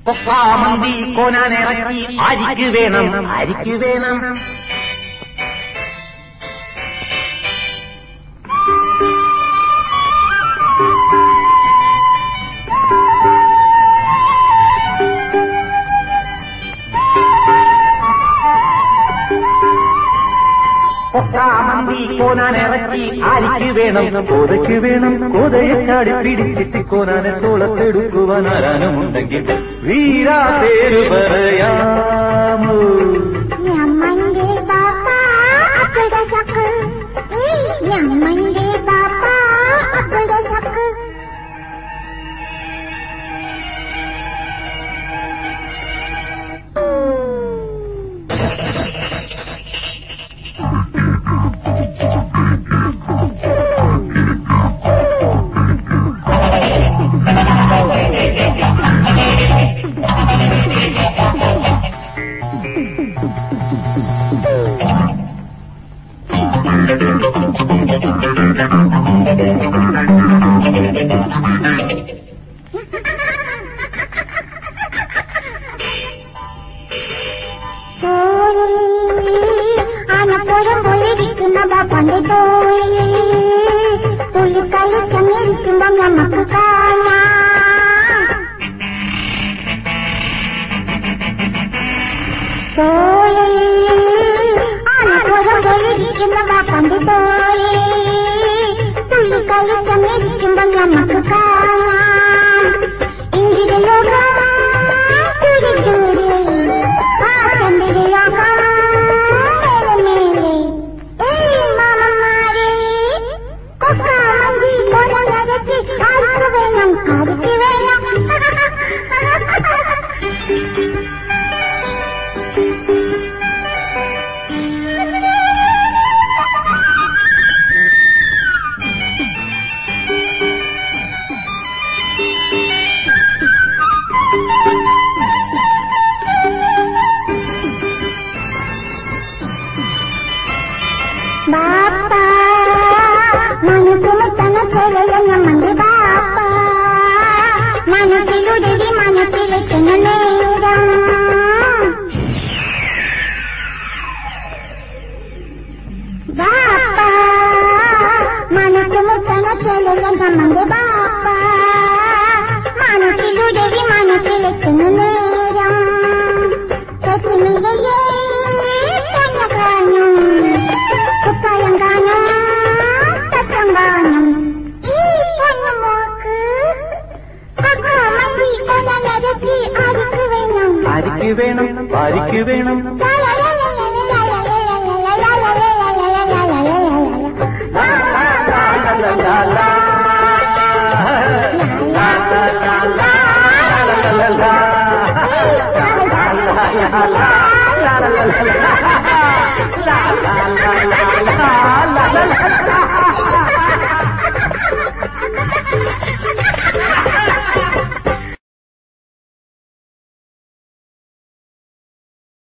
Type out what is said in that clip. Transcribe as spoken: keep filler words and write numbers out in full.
കൊക്കാമന്തി കോനാനിറച്ചി ആരിക്ക് വേണം ആരിക്ക് വേണം കൊക്കാമന്തി കോനാനിറച്ചി ആരിക്ക് വേണം കോതയ്ക്ക് വേണം കോതയെ ചാടി പിടിച്ചിട്ട് കോനാനെ തോളത്തെടുക്കുവാൻ ആരാനുമുണ്ടെങ്കിൽ വീരാ പേര് പറയാമോ ഞമ്മന്റെ ബാപ്പ അപ്പയുടെ ശക്ക് ഞമ്മന്റെ ബാപ്പ അപ്പയുടെ ശക്ക് ആനപ്പുറം പോയിരിക്കുന്ന ബാപ്പന്റെ തോളിൽ പുള്ളിക്കളി ചെന്നിരിക്കുമ്പം നമുക്ക് കാണാം തോളിൽ ആനപ്പുറം പോയിരിക്കുന്ന ബാപ്പന്റെ തോളിൽ പുള്ളിക്കളി ചെന്നിരിക്കുമ്പം നമുക്ക് കാണാം ഇന്ത്യ ലോകം ബാപ്പ മനസ്സ് മുത്തന ചെറിയ ഞമ്മന്റെ ബാപ്പ മനസ്സിലുരുതി മനസ്സിലെത്തുന്ന നേരം ബാപ്പ മനസ്സ് മുത്തന ചെറിയ ഞമ്മന്റെ ബാപ്പ മനസ്സിലുരുതി മനസ്സിലെത്തുന്ന നേരം തെറ്റിമിരയേ കാണും കുപ്പായം കാണും തത്തം കാണും ഈ പൊന്നുമോക്ക് കൊക്കാമന്തി കോനാനിറച്ചി ആരിക്ക് വേണം ആരിക്ക് വേണം ആരിക്ക് വേണം la la la la